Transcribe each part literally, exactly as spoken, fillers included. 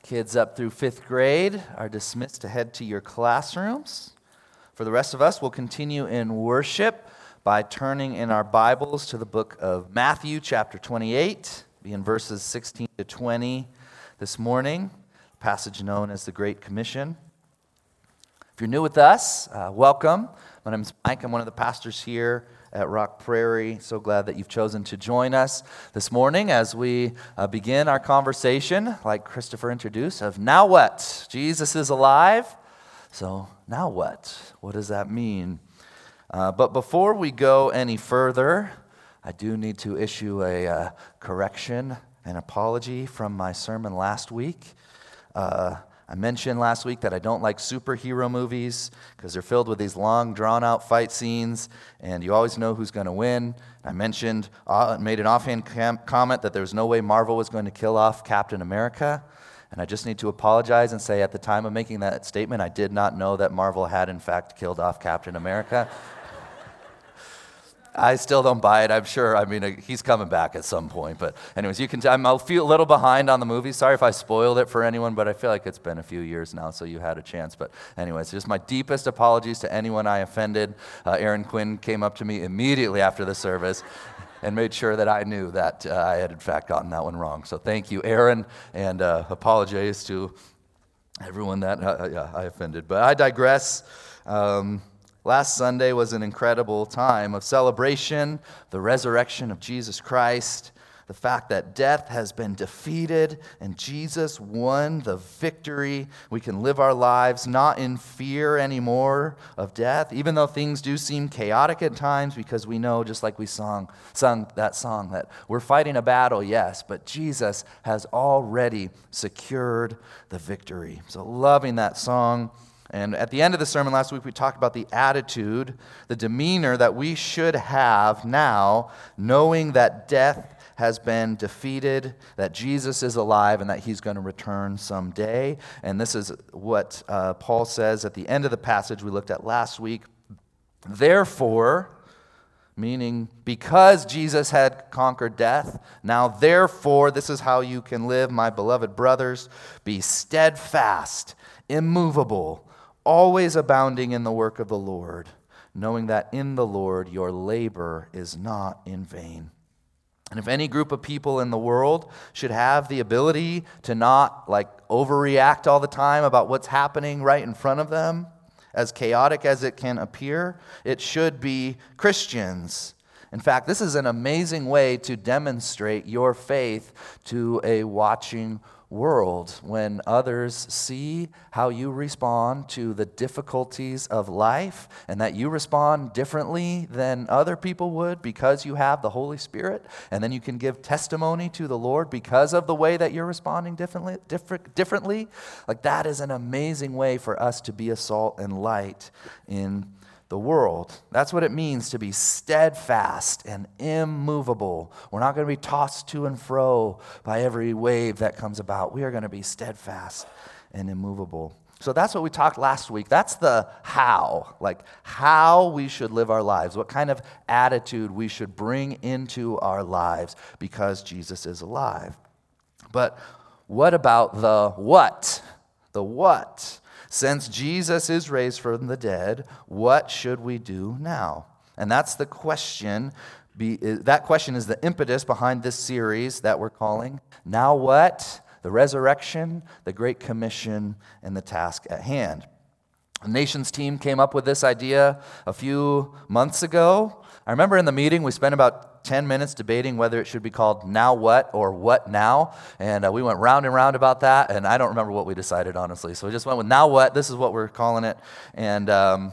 Kids up through fifth grade are dismissed to head to your classrooms. For the rest of us, we'll continue in worship by turning in our Bibles to the book of Matthew, chapter twenty-eight, be in verses sixteen to twenty this morning, a passage known as the Great Commission. If you're new with us, uh, welcome. My name is Mike. I'm one of the pastors here at Rock Prairie. So glad that you've chosen to join us this morning as we uh, begin our conversation, like Christopher introduced, of now what? Jesus is alive. So now what? What does that mean? Uh, but before we go any further, I do need to issue a uh, correction, an apology from my sermon last week. Uh, I mentioned last week that I don't like superhero movies because they're filled with these long, drawn-out fight scenes, and you always know who's going to win. I mentioned, uh, made an offhand cam- comment that there was no way Marvel was going to kill off Captain America, and I just need to apologize and say at the time of making that statement, I did not know that Marvel had, in fact, killed off Captain America. I still don't buy it, I'm sure. I mean, he's coming back at some point. But anyways, you can. T- I'm, I'll feel a little behind on the movie. Sorry if I spoiled it for anyone, but I feel like it's been a few years now, so you had a chance. But anyways, just my deepest apologies to anyone I offended. Uh, Aaron Quinn came up to me immediately after the service and made sure that I knew that uh, I had, in fact, gotten that one wrong. So thank you, Aaron, and uh, apologies to everyone that uh, yeah, I offended. But I digress. Um, Last Sunday was an incredible time of celebration, the resurrection of Jesus Christ, the fact that death has been defeated and Jesus won the victory. We can live our lives not in fear anymore of death, even though things do seem chaotic at times, because we know, just like we sung, sung that song, that we're fighting a battle, yes, but Jesus has already secured the victory. So loving that song. And at the end of the sermon last week, we talked about the attitude, the demeanor that we should have now, knowing that death has been defeated, that Jesus is alive, and that he's going to return someday. And this is what uh, Paul says at the end of the passage we looked at last week. Therefore, meaning because Jesus had conquered death, now therefore, this is how you can live, my beloved brothers, be steadfast, immovable, always abounding in the work of the Lord, knowing that in the Lord your labor is not in vain. And if any group of people in the world should have the ability to not like overreact all the time about what's happening right in front of them, as chaotic as it can appear, it should be Christians. In fact, this is an amazing way to demonstrate your faith to a watching world when others see how you respond to the difficulties of life and that you respond differently than other people would because you have the Holy Spirit, and then you can give testimony to the Lord because of the way that you're responding differently different, differently. Like, that is an amazing way for us to be a salt and light in the world. That's what it means to be steadfast and immovable. We're not going to be tossed to and fro by every wave that comes about. We are going to be steadfast and immovable. So that's what we talked last week. That's the how, like how we should live our lives, what kind of attitude we should bring into our lives because Jesus is alive. But what about the what? The what? Since Jesus is raised from the dead, what should we do now? And that's the question. Be, that question is the impetus behind this series that we're calling Now What? The Resurrection, the Great Commission, and the Task at Hand. The Nations team came up with this idea a few months ago. I remember in the meeting we spent about ten minutes debating whether it should be called Now What or What Now, and uh, we went round and round about that, and I don't remember what we decided, honestly. So we just went with Now What, this is what we're calling it, and um,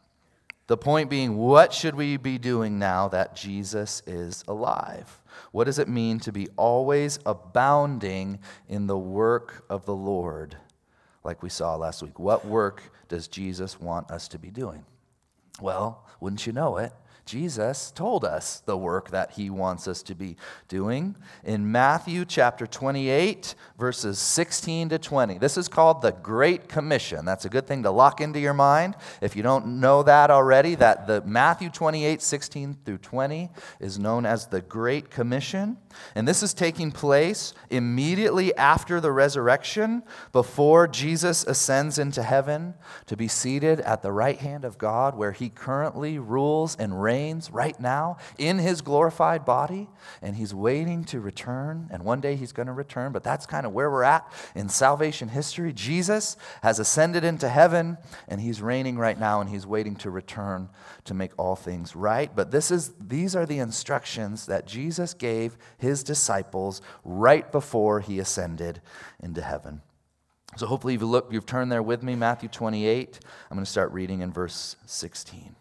the point being, what should we be doing now that Jesus is alive? What does it mean to be always abounding in the work of the Lord, like we saw last week? What work does Jesus want us to be doing? Well, wouldn't you know it, Jesus told us the work that he wants us to be doing in Matthew chapter twenty-eight, verses sixteen to twenty. This is called the Great Commission. That's a good thing to lock into your mind. If you don't know that already, that the Matthew twenty-eight, sixteen through twenty is known as the Great Commission. And this is taking place immediately after the resurrection, before Jesus ascends into heaven to be seated at the right hand of God, where he currently rules and reigns right now in his glorified body, and he's waiting to return, and one day he's going to return, but that's kind of where we're at in salvation history. Jesus has ascended into heaven, and he's reigning right now, and he's waiting to return to make all things right. But this is these are the instructions that Jesus gave his disciples right before he ascended into heaven. So hopefully you've looked, you've turned there with me, Matthew twenty-eight. I'm going to start reading in verse sixteen.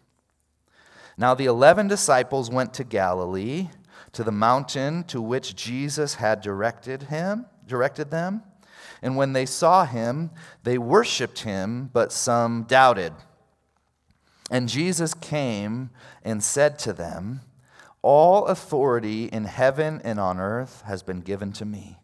Now the eleven disciples went to Galilee, to the mountain to which Jesus had directed him, directed them. And when they saw him, they worshipped him, but some doubted. And Jesus came and said to them, "All authority in heaven and on earth has been given to me."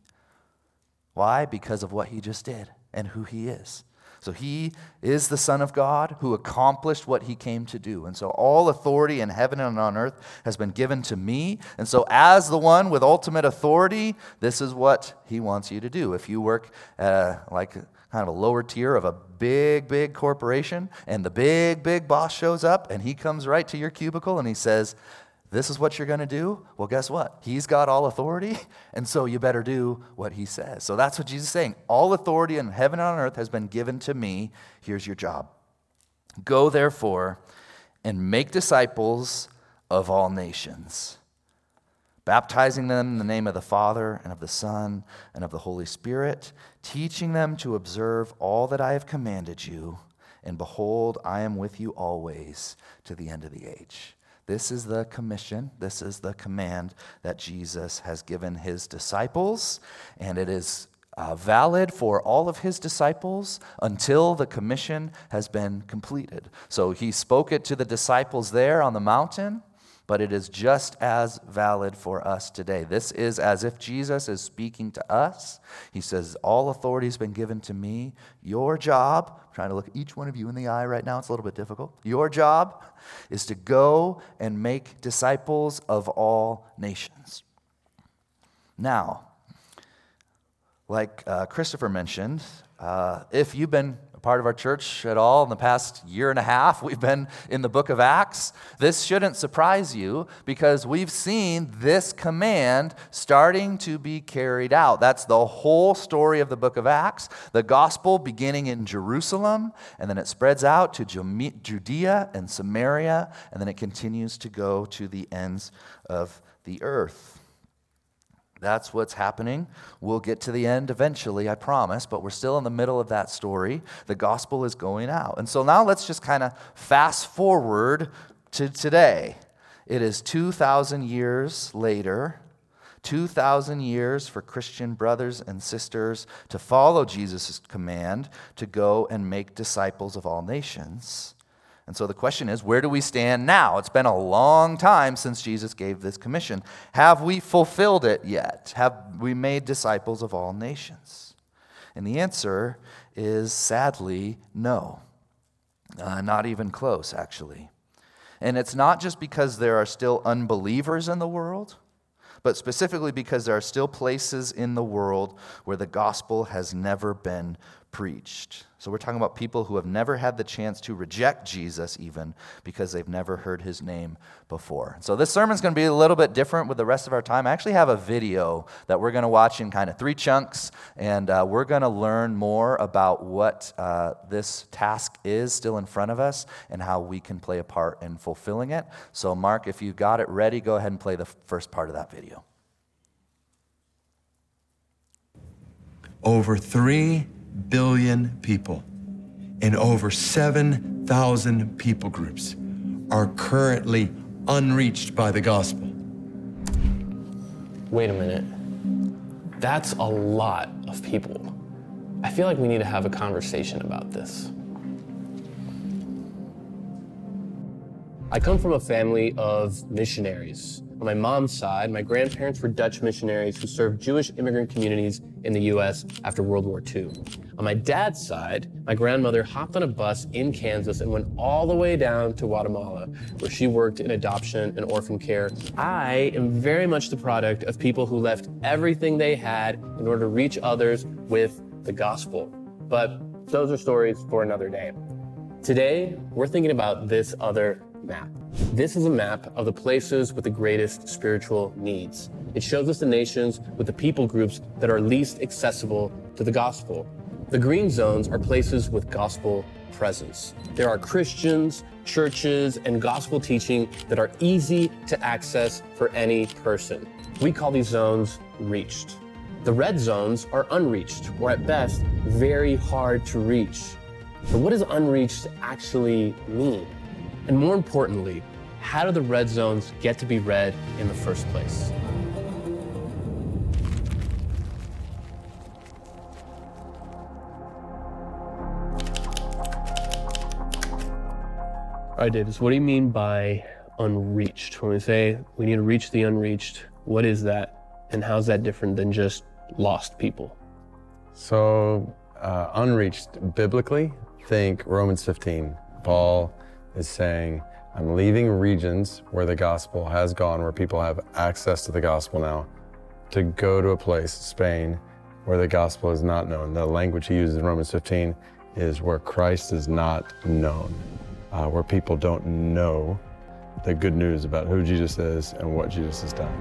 Why? Because of what he just did and who he is. So he is the Son of God who accomplished what he came to do. And so all authority in heaven and on earth has been given to me. And so as the one with ultimate authority, this is what he wants you to do. If you work uh, like kind of a lower tier of a big, big corporation, and the big, big boss shows up, and he comes right to your cubicle and he says, "This is what you're going to do," well, guess what? He's got all authority, and so you better do what he says. So that's what Jesus is saying. All authority in heaven and on earth has been given to me. Here's your job. Go, therefore, and make disciples of all nations, baptizing them in the name of the Father and of the Son and of the Holy Spirit, teaching them to observe all that I have commanded you. And behold, I am with you always to the end of the age. This is the commission, this is the command that Jesus has given his disciples, and it is uh, valid for all of his disciples until the commission has been completed. So he spoke it to the disciples there on the mountain, but it is just as valid for us today. This is as if Jesus is speaking to us. He says, all authority has been given to me. Your job, I'm trying to look each one of you in the eye right now, it's a little bit difficult. Your job is to go and make disciples of all nations. Now, like uh, Christopher mentioned, uh, if you've been a part of our church at all in the past year and a half, we've been in the book of Acts. This shouldn't surprise you because we've seen this command starting to be carried out. That's the whole story of the book of Acts. The gospel beginning in Jerusalem, and then it spreads out to Judea and Samaria, and then it continues to go to the ends of the earth. That's what's happening. We'll get to the end eventually, I promise, but we're still in the middle of that story. The gospel is going out. And so now let's just kind of fast forward to today. It is two thousand years later, two thousand years for Christian brothers and sisters to follow Jesus' command to go and make disciples of all nations. And so the question is, where do we stand now? It's been a long time since Jesus gave this commission. Have we fulfilled it yet? Have we made disciples of all nations? And the answer is sadly no. Uh, not even close, actually. And it's not just because there are still unbelievers in the world, but specifically because there are still places in the world where the gospel has never been preached. So we're talking about people who have never had the chance to reject Jesus even because they've never heard his name before. So this sermon's going to be a little bit different with the rest of our time. I actually have a video that we're going to watch in kind of three chunks, and uh, we're going to learn more about what uh, this task is still in front of us and how we can play a part in fulfilling it. So Mark, if you've got it ready, go ahead and play the first part of that video. Over three billion people in over seven thousand people groups are currently unreached by the gospel. Wait a minute. That's a lot of people. I feel like we need to have a conversation about this. I come from a family of missionaries. On my mom's side, my grandparents were Dutch missionaries who served Jewish immigrant communities in the U S after World War Two. On my dad's side, my grandmother hopped on a bus in Kansas and went all the way down to Guatemala, where she worked in adoption and orphan care. I am very much the product of people who left everything they had in order to reach others with the gospel. But those are stories for another day. Today, we're thinking about this other map. This is a map of the places with the greatest spiritual needs. It shows us the nations with the people groups that are least accessible to the gospel. The green zones are places with gospel presence. There are Christians, churches, and gospel teaching that are easy to access for any person. We call these zones reached. The red zones are unreached, or at best, very hard to reach. But what does unreached actually mean? And more importantly, how do the red zones get to be red in the first place? All right, Davis, what do you mean by unreached? When we say we need to reach the unreached, what is that? And how's that different than just lost people? So, uh, unreached biblically, think Romans fifteen. Paul is saying, I'm leaving regions where the gospel has gone, where people have access to the gospel now, to go to a place, Spain, where the gospel is not known. The language he uses in Romans fifteen is where Christ is not known, uh, where people don't know the good news about who Jesus is and what Jesus has done.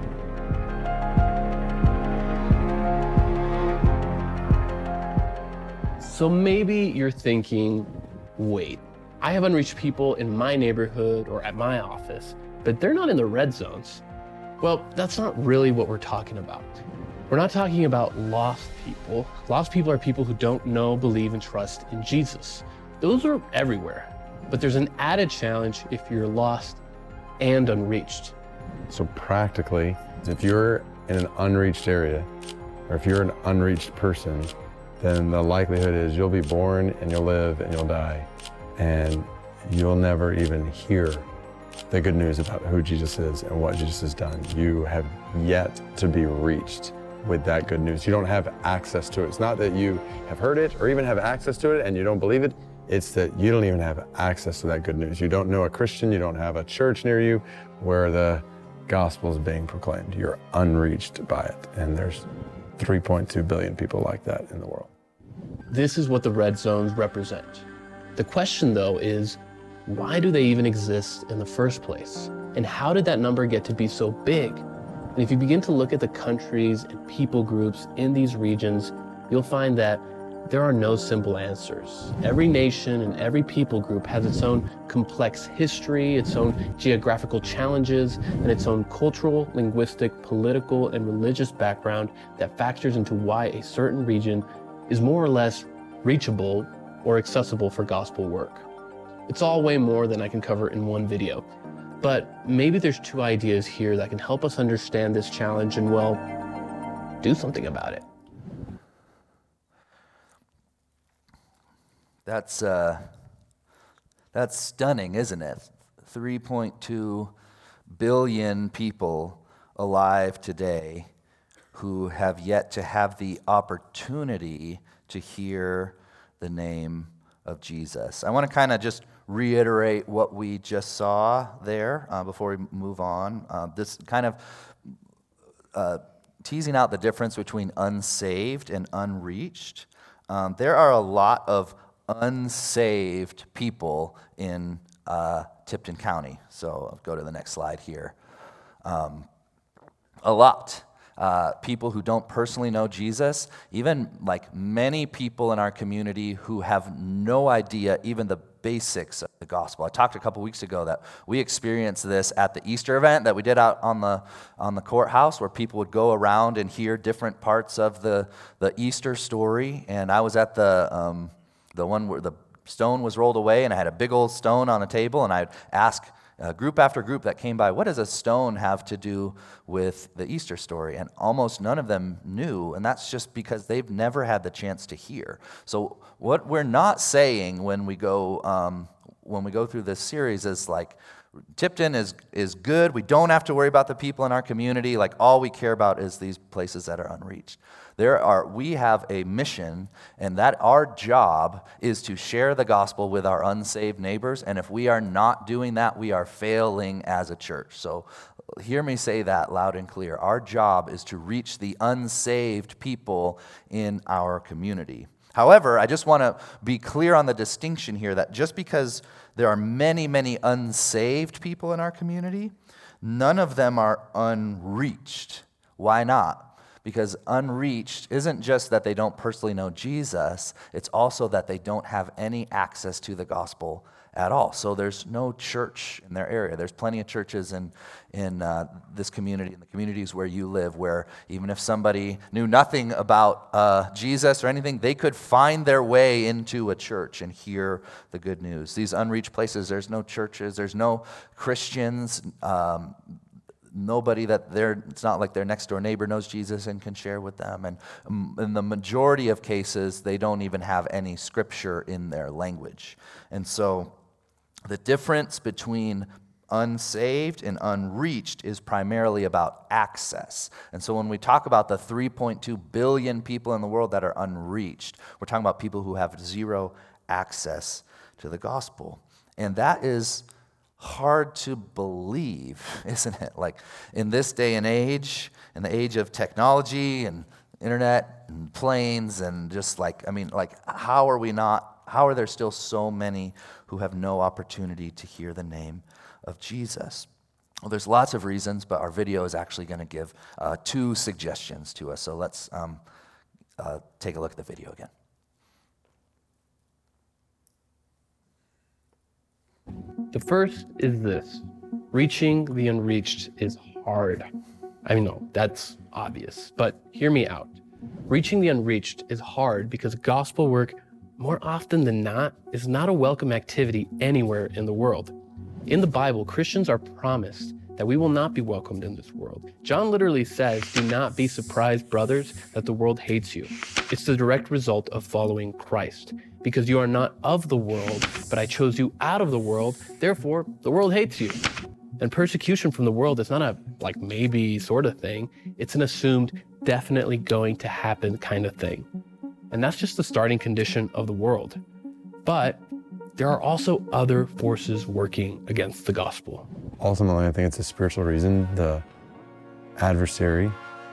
So maybe you're thinking, wait, I have unreached people in my neighborhood or at my office, but they're not in the red zones. Well, that's not really what we're talking about. We're not talking about lost people. Lost people are people who don't know, believe, and trust in Jesus. Those are everywhere. But there's an added challenge if you're lost and unreached. So practically, if you're in an unreached area, or if you're an unreached person, then the likelihood is you'll be born and you'll live and you'll die. And you'll never even hear the good news about who Jesus is and what Jesus has done. You have yet to be reached with that good news. You don't have access to it. It's not that you have heard it or even have access to it and you don't believe it. It's that you don't even have access to that good news. You don't know a Christian, you don't have a church near you where the gospel is being proclaimed. You're unreached by it. And there's three point two billion people like that in the world. This is what the red zones represent. The question, though, is why do they even exist in the first place? And how did that number get to be so big? And if you begin to look at the countries and people groups in these regions, you'll find that there are no simple answers. Every nation and every people group has its own complex history, its own geographical challenges, and its own cultural, linguistic, political, and religious background that factors into why a certain region is more or less reachable or accessible for gospel work. It's all way more than I can cover in one video, but maybe there's two ideas here that can help us understand this challenge and, well, do something about it. That's, uh, that's stunning, isn't it? three point two billion people alive today who have yet to have the opportunity to hear the name of Jesus. I want to kind of just reiterate what we just saw there uh, before we move on. Uh, this kind of uh, teasing out the difference between unsaved and unreached. Um, there are a lot of unsaved people in uh, Tipton County. So I'll go to the next slide here. Um, a lot. Uh, people who don't personally know Jesus, even like many people in our community who have no idea even the basics of the gospel. I talked a couple weeks ago that we experienced this at the Easter event that we did out on the on the courthouse, where people would go around and hear different parts of the, the Easter story. And I was at the um, the one where the stone was rolled away, and I had a big old stone on a table, and I'd ask Uh, group after group that came by, what does a stone have to do with the Easter story? And almost none of them knew, and that's just because they've never had the chance to hear. So what we're not saying when we go um, when we go through this series is like, Tipton is, is good. We don't have to worry about the people in our community. Like, all we care about is these places that are unreached. There are, we have a mission, and that our job is to share the gospel with our unsaved neighbors, and if we are not doing that, we are failing as a church. So hear me say that loud and clear. Our job is to reach the unsaved people in our community. However, I just want to be clear on the distinction here that just because there are many, many unsaved people in our community, none of them are unreached. Why not? Because unreached isn't just that they don't personally know Jesus, it's also that they don't have any access to the gospel at all. So there's no church in their area. There's plenty of churches in, in uh, this community, in the communities where you live, where even if somebody knew nothing about uh, Jesus or anything, they could find their way into a church and hear the good news. These unreached places, there's no churches, there's no Christians, um, nobody that they're, it's not like their next door neighbor knows Jesus and can share with them. And um, in the majority of cases, they don't even have any scripture in their language. And so the difference between unsaved and unreached is primarily about access. And so when we talk about the three point two billion people in the world that are unreached, we're talking about people who have zero access to the gospel. And that is hard to believe, isn't it? Like, in this day and age, in the age of technology and internet and planes and just like, I mean, like, how are we not, how are there still so many who have no opportunity to hear the name of Jesus? Well, there's lots of reasons, but our video is actually going to give uh, two suggestions to us. So let's um, uh, take a look at the video again. The first is this: reaching the unreached is hard. I mean, no, that's obvious, but hear me out. Reaching the unreached is hard because gospel work, more often than not, is not a welcome activity anywhere in the world. In the Bible, Christians are promised that we will not be welcomed in this world. John literally says, "Do not be surprised, brothers, that the world hates you." It's the direct result of following Christ. Because you are not of the world, but I chose you out of the world, therefore the world hates you. And persecution from the world is not a like maybe sort of thing. It's an assumed definitely going to happen kind of thing. And that's just the starting condition of the world. But there are also other forces working against the gospel. Ultimately, I think it's a spiritual reason. The adversary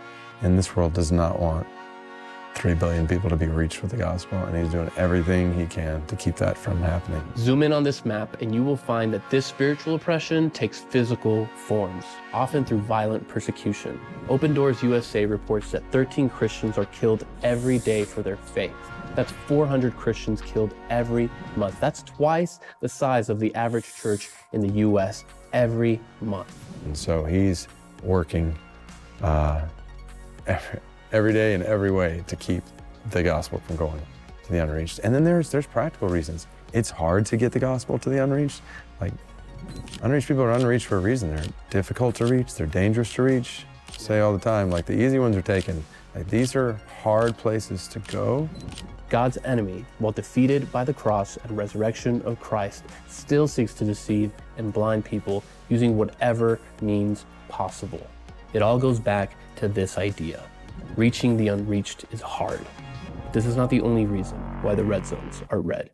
in this world does not want three billion people to be reached with the gospel, and he's doing everything he can to keep that from happening. Zoom in on this map and you will find that this spiritual oppression takes physical forms, often through violent persecution. Open Doors U S A reports that thirteen Christians are killed every day for their faith. That's four hundred Christians killed every month. That's twice the size of the average church in the U S every month. And so he's working uh, every, every day in every way to keep the gospel from going to the unreached. And then there's there's practical reasons. It's hard to get the gospel to the unreached. Like, unreached people are unreached for a reason. They're difficult to reach, they're dangerous to reach. I say all the time, like, the easy ones are taken. Like, these are hard places to go. God's enemy, while defeated by the cross and resurrection of Christ, still seeks to deceive and blind people using whatever means possible. It all goes back to this idea. Reaching the unreached is hard. This is not the only reason why the red zones are red.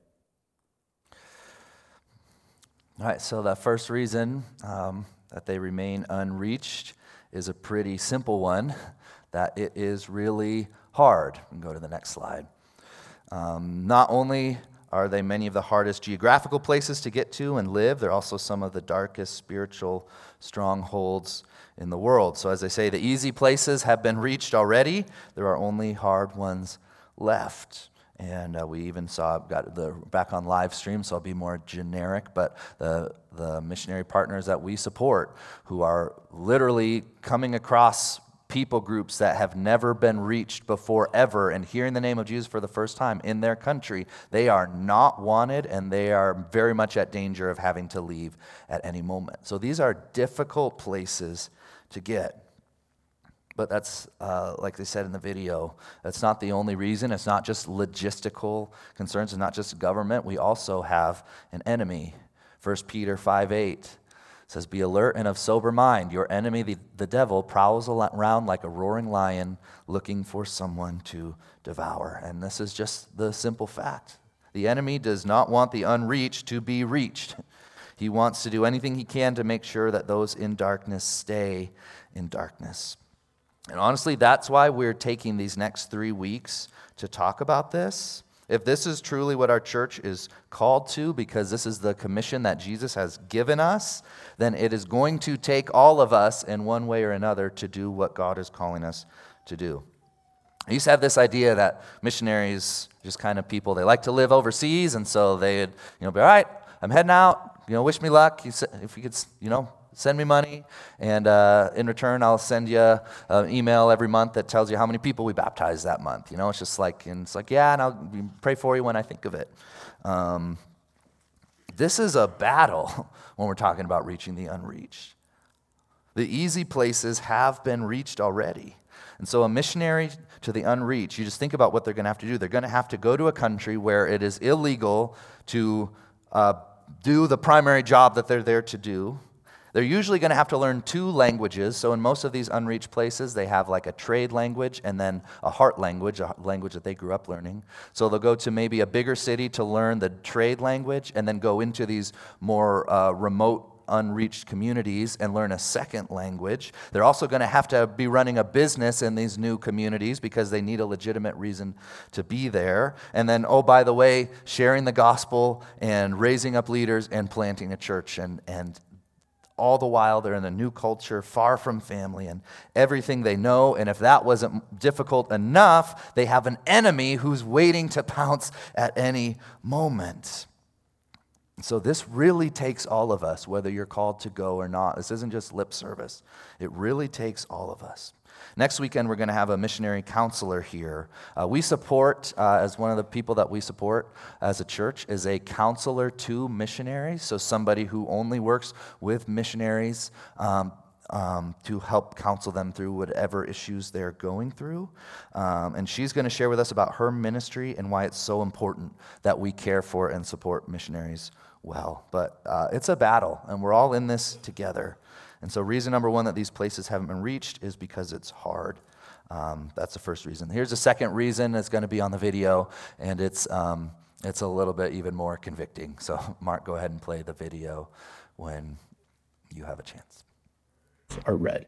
All right, so the first reason um, that they remain unreached is a pretty simple one, that it is really hard. We can go to the next slide. Um, not only are they many of the hardest geographical places to get to and live, they're also some of the darkest spiritual strongholds in the world. So as I say, the easy places have been reached already. There are only hard ones left. And uh, we even saw, got the back on live stream, so I'll be more generic, but the, the missionary partners that we support who are literally coming across people groups that have never been reached before ever and hearing the name of Jesus for the first time in their country, they are not wanted and they are very much at danger of having to leave at any moment. So these are difficult places to get. But that's, uh, like they said in the video, that's not the only reason. It's not just logistical concerns. It's not just government. We also have an enemy. First Peter five eight says, be alert and of sober mind. Your enemy, the, the devil, prowls around like a roaring lion looking for someone to devour. And this is just the simple fact. The enemy does not want the unreached to be reached. He wants to do anything he can to make sure that those in darkness stay in darkness. And honestly, that's why we're taking these next three weeks to talk about this. If this is truly what our church is called to, because this is the commission that Jesus has given us, then it is going to take all of us in one way or another to do what God is calling us to do. I used to have this idea that missionaries, just kind of people, they like to live overseas, and so they'd, you know, be, all right, I'm heading out, you know, wish me luck, you, if you could, you know, send me money, and uh, in return, I'll send you an email every month that tells you how many people we baptized that month. You know, it's just like, and it's like, yeah, and I'll pray for you when I think of it. Um, this is a battle when we're talking about reaching the unreached. The easy places have been reached already. And so a missionary to the unreached, you just think about what they're going to have to do. They're going to have to go to a country where it is illegal to uh, do the primary job that they're there to do. They're usually going to have to learn two languages. So in most of these unreached places, they have like a trade language and then a heart language, a language that they grew up learning. So they'll go to maybe a bigger city to learn the trade language and then go into these more uh, remote, unreached communities and learn a second language. They're also going to have to be running a business in these new communities because they need a legitimate reason to be there. And then, oh, by the way, sharing the gospel and raising up leaders and planting a church, and and all the while they're in a new culture, far from family and everything they know. And if that wasn't difficult enough, they have an enemy who's waiting to pounce at any moment. So this really takes all of us, whether you're called to go or not. This isn't just lip service. It really takes all of us. Next weekend, we're going to have a missionary counselor here. Uh, we support, uh, as one of the people that we support as a church, is a counselor to missionaries, so somebody who only works with missionaries um, um, to help counsel them through whatever issues they're going through. Um, and she's going to share with us about her ministry and why it's so important that we care for and support missionaries well. But uh, it's a battle, and we're all in this together. And so reason number one that these places haven't been reached is because it's hard. Um, that's the first reason. Here's the second reason that's going to be on the video, and it's um, it's a little bit even more convicting. So Mark, go ahead and play the video when you have a chance. Are read.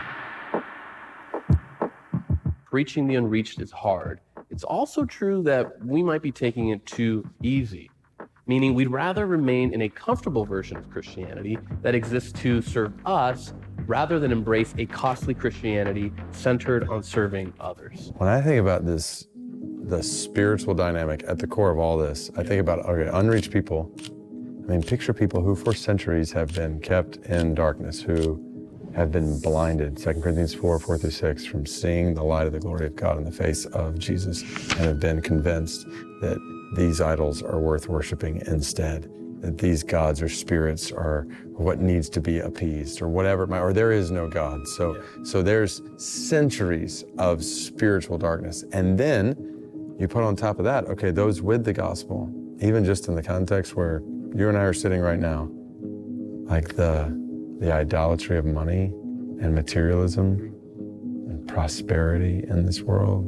Reaching the unreached is hard. It's also true that we might be taking it too easy, meaning we'd rather remain in a comfortable version of Christianity that exists to serve us rather than embrace a costly Christianity centered on serving others. When I think about this, the spiritual dynamic at the core of all this, I think about, okay, unreached people. I mean, picture people who for centuries have been kept in darkness, who have been blinded, Second Corinthians four, four through six, from seeing the light of the glory of God in the face of Jesus, and have been convinced that these idols are worth worshiping instead, that these gods or spirits are what needs to be appeased, or whatever it might, or there is no God. So, yeah. so there's centuries of spiritual darkness. And then you put on top of that, okay, those with the gospel, even just in the context where you and I are sitting right now, like the the idolatry of money and materialism and prosperity in this world,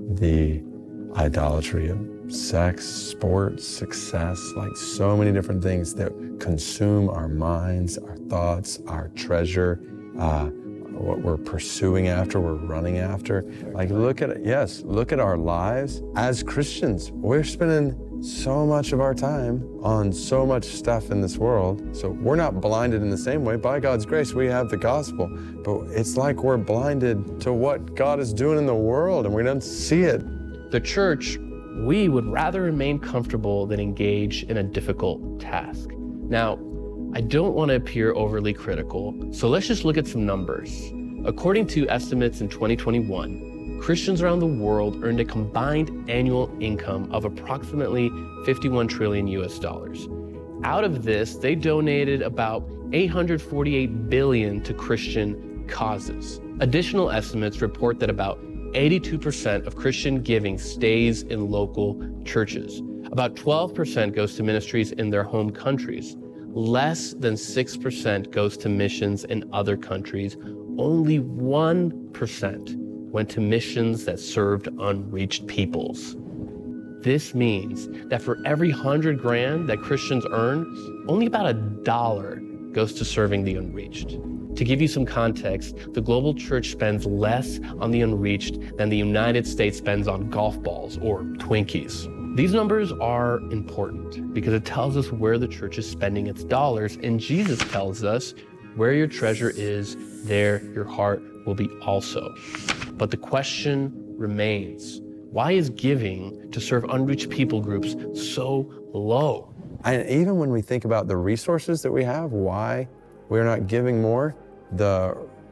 the idolatry of sex, sports, success, like so many different things that consume our minds, our thoughts, our treasure, uh, what we're pursuing after, we're running after. Like look at it, yes, look at our lives as Christians. We're spending so much of our time on so much stuff in this world. So we're not blinded in the same way. By God's grace, we have the gospel, but it's like we're blinded to what God is doing in the world and we don't see it. The church, we would rather remain comfortable than engage in a difficult task. Now, I don't want to appear overly critical, so let's just look at some numbers. According to estimates in twenty twenty-one, Christians around the world earned a combined annual income of approximately fifty-one trillion U S dollars. Out of this, they donated about eight hundred forty-eight billion to Christian causes. Additional estimates report that about eighty-two percent of Christian giving stays in local churches. About twelve percent goes to ministries in their home countries. less than six percent goes to missions in other countries. Only one percent went to missions that served unreached peoples. This means that for every hundred grand that Christians earn, only about a dollar goes to serving the unreached. To give you some context, the global church spends less on the unreached than the United States spends on golf balls or Twinkies. These numbers are important because it tells us where the church is spending its dollars, and Jesus tells us where your treasure is, there your heart will be also. But the question remains, why is giving to serve unreached people groups so low? And even when we think about the resources that we have, why we're not giving more, the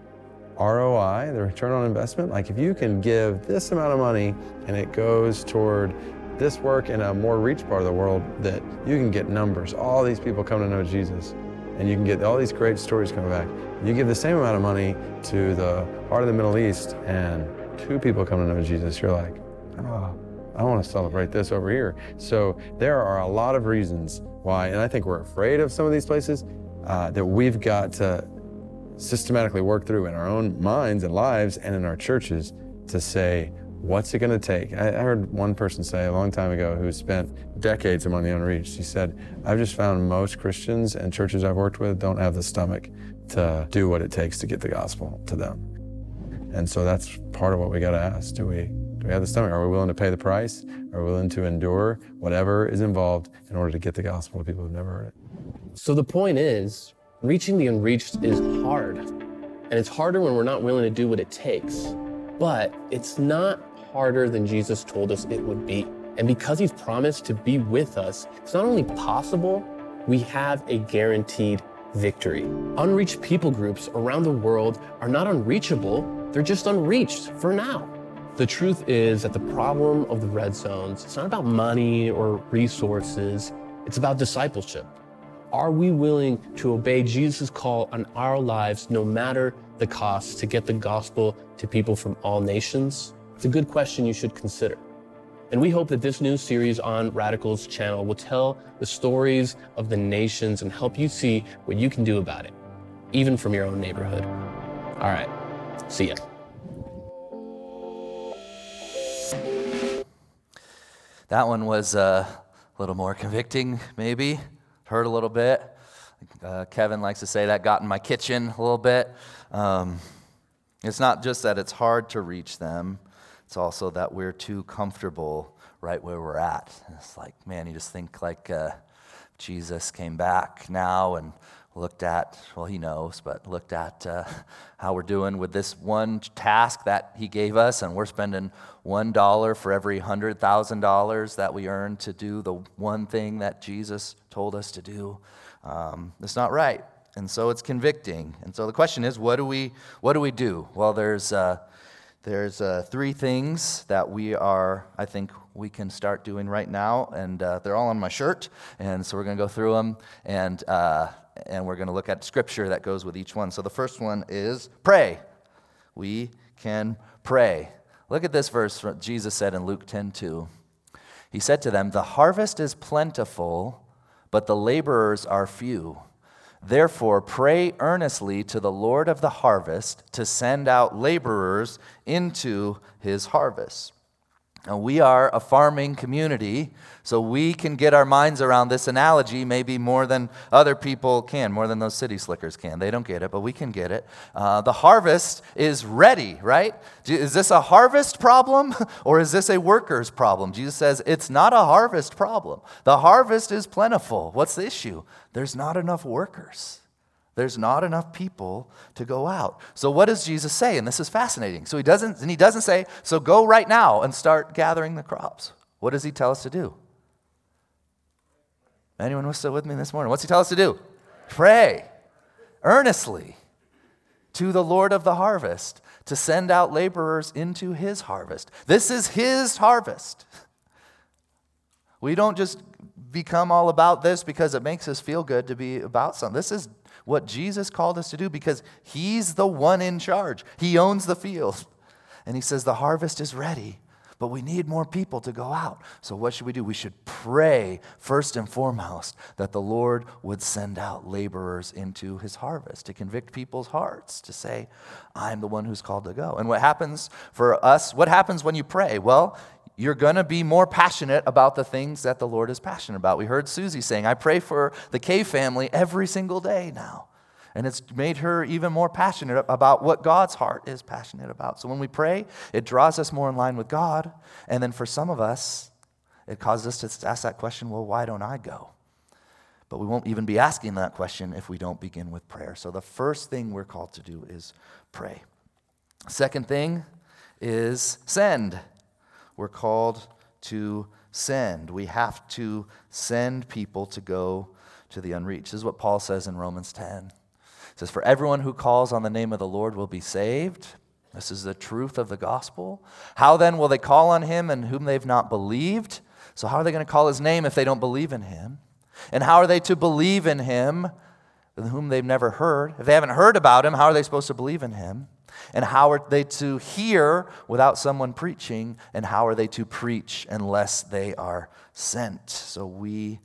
R O I, the return on investment, like if you can give this amount of money and it goes toward this work in a more reached part of the world, that you can get numbers, all these people come to know Jesus, and you can get all these great stories coming back. You give the same amount of money to the heart of the Middle East and two people come to know Jesus, you're like, oh, I want to celebrate this over here. So there are a lot of reasons why, and I think we're afraid of some of these places, uh, that we've got to systematically work through in our own minds and lives and in our churches to say, what's it going to take? I, I heard one person say a long time ago who spent decades among the unreached. He said, I've just found most Christians and churches I've worked with don't have the stomach to do what it takes to get the gospel to them. And so that's part of what we got to ask. Do we, do we have the stomach? Are we willing to pay the price? Are we willing to endure whatever is involved in order to get the gospel to people who've never heard it? So the point is, reaching the unreached is hard. And it's harder when we're not willing to do what it takes. But it's not harder than Jesus told us it would be. And because he's promised to be with us, it's not only possible, we have a guaranteed victory. Unreached people groups around the world are not unreachable, they're just unreached for now. The truth is that the problem of the red zones, it's not about money or resources, it's about discipleship. Are we willing to obey Jesus' call on our lives no matter the cost to get the gospel to people from all nations? It's a good question you should consider. And we hope that this new series on Radicals channel will tell the stories of the nations and help you see what you can do about it, even from your own neighborhood. All right, see ya. That one was uh, a little more convicting, maybe. Hurt a little bit. Uh, Kevin likes to say that got in my kitchen a little bit. Um, it's not just that it's hard to reach them. It's also that we're too comfortable right where we're at. It's like, man, you just think like uh, Jesus came back now and looked at, well, he knows, but looked at uh, how we're doing with this one task that he gave us, and we're spending one dollar for every one hundred thousand dollars that we earn to do the one thing that Jesus told us to do. Um, it's not right, and so it's convicting. And so the question is, what do we, what do we do? Well, there's... Uh, There's uh, three things that we are, I think we can start doing right now, and uh, they're all on my shirt, and so we're going to go through them, and uh, and we're going to look at scripture that goes with each one. So the first one is pray. We can pray. Look at this verse Jesus said in Luke ten two. He said to them, "The harvest is plentiful, but the laborers are few. Therefore, pray earnestly to the Lord of the harvest to send out laborers into his harvest." Now, we are a farming community, so we can get our minds around this analogy maybe more than other people can, more than those city slickers can. They don't get it, but we can get it. Uh, the harvest is ready, right? Is this a harvest problem or is this a worker's problem? Jesus says it's not a harvest problem. The harvest is plentiful. What's the issue? There's not enough workers. There's not enough people to go out. So what does Jesus say? And this is fascinating. So he doesn't, and he doesn't say, so go right now and start gathering the crops. What does he tell us to do? Anyone was still with me this morning? What's he tell us to do? Pray earnestly to the Lord of the harvest to send out laborers into his harvest. This is his harvest. We don't just become all about this because it makes us feel good to be about something. This is what Jesus called us to do because he's the one in charge. He owns the field. And he says the harvest is ready, But we need more people to go out. So what should we do? We should pray first and foremost that the Lord would send out laborers into his harvest, to convict people's hearts, to say, I'm the one who's called to go. And what happens for us, what happens when you pray? Well, you're going to be more passionate about the things that the Lord is passionate about. We heard Susie saying, I pray for the Cave family every single day now. And it's made her even more passionate about what God's heart is passionate about. So when we pray, it draws us more in line with God. And then for some of us, it causes us to ask that question, well, why don't I go? But we won't even be asking that question if we don't begin with prayer. So the first thing we're called to do is pray. Second thing is send. We're called to send. We have to send people to go to the unreached. This is what Paul says in Romans ten. It says, for everyone who calls on the name of the Lord will be saved. This is the truth of the gospel. How then will they call on him in whom they've not believed? So how are they going to call his name if they don't believe in him? And how are they to believe in him in whom they've never heard? If they haven't heard about him, how are they supposed to believe in him? And how are they to hear without someone preaching? And how are they to preach unless they are sent? So we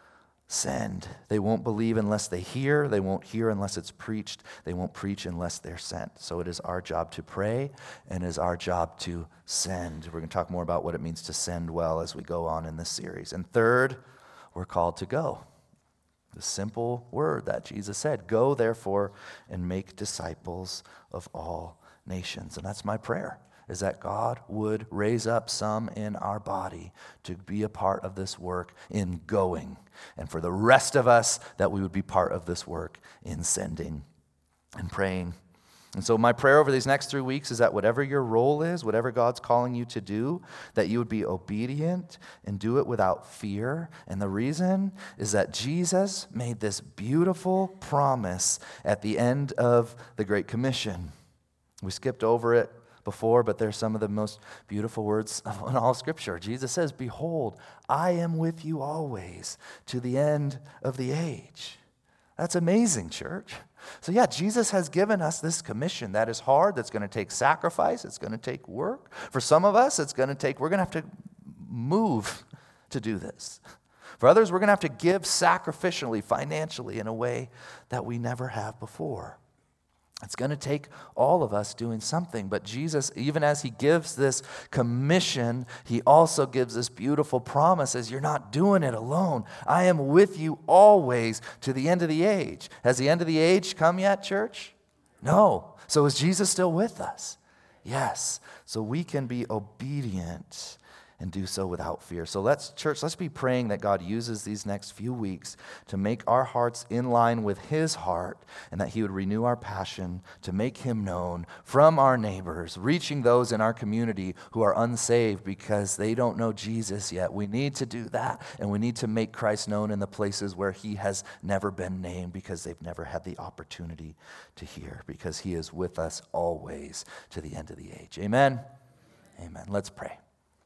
send. They won't believe unless they hear. They won't hear unless it's preached. They won't preach unless they're sent. So it is our job to pray, and it is our job to send. We're going to talk more about what it means to send well as we go on in this series. And third, we're called to go. The simple word that Jesus said, go therefore and make disciples of all nations. And that's my prayer, is that God would raise up some in our body to be a part of this work in going. And for the rest of us, that we would be part of this work in sending and praying. And so my prayer over these next three weeks is that whatever your role is, whatever God's calling you to do, that you would be obedient and do it without fear. And the reason is that Jesus made this beautiful promise at the end of the Great Commission. We skipped over it before, but they're some of the most beautiful words in all of Scripture. Jesus says, behold, I am with you always to the end of the age. That's amazing, church. So yeah, Jesus has given us this commission that is hard, that's going to take sacrifice, it's going to take work. For some of us, it's going to take, we're going to have to move to do this. For others, we're going to have to give sacrificially, financially, in a way that we never have before. It's going to take all of us doing something. But Jesus, even as he gives this commission, he also gives this beautiful promise as you're not doing it alone. I am with you always to the end of the age. Has the end of the age come yet, church? No. So is Jesus still with us? Yes. So we can be obedient and do so without fear. So let's, church, let's be praying that God uses these next few weeks to make our hearts in line with his heart, and that he would renew our passion to make him known from our neighbors, reaching those in our community who are unsaved because they don't know Jesus yet. We need to do that, and we need to make Christ known in the places where he has never been named because they've never had the opportunity to hear, because he is with us always to the end of the age. Amen? Amen. Let's pray.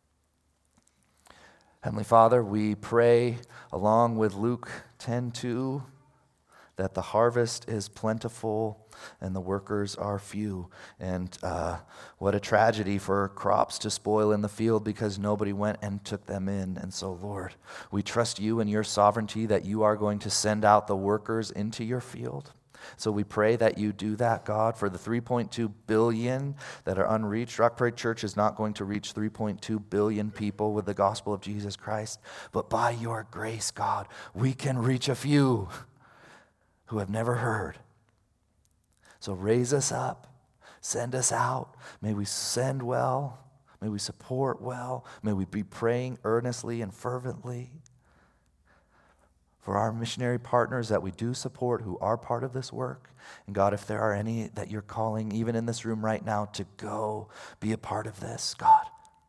Heavenly Father, we pray along with Luke ten two that the harvest is plentiful and the workers are few. And uh, what a tragedy for crops to spoil in the field because nobody went and took them in. And so, Lord, we trust you and your sovereignty that you are going to send out the workers into your field. So we pray that you do that, God, for the three point two billion that are unreached. Rock Parade Church is not going to reach three point two billion people with the gospel of Jesus Christ. But by your grace, God, we can reach a few who have never heard. So raise us up. Send us out. May we send well. May we support well. May we be praying earnestly and fervently for our missionary partners that we do support who are part of this work. And God, if there are any that you're calling, even in this room right now, to go be a part of this, God,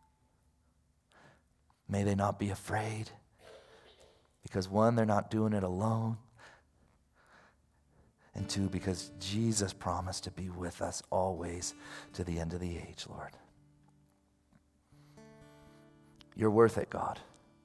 may they not be afraid. Because one, they're not doing it alone. And two, because Jesus promised to be with us always to the end of the age, Lord. You're worth it, God.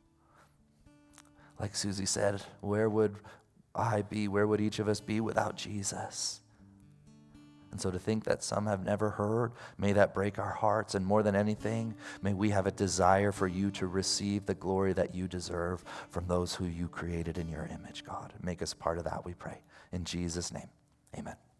Like Susie said, where would I be, where would each of us be without Jesus? And so to think that some have never heard, may that break our hearts. And more than anything, may we have a desire for you to receive the glory that you deserve from those who you created in your image, God. Make us part of that, we pray. In Jesus' name, amen.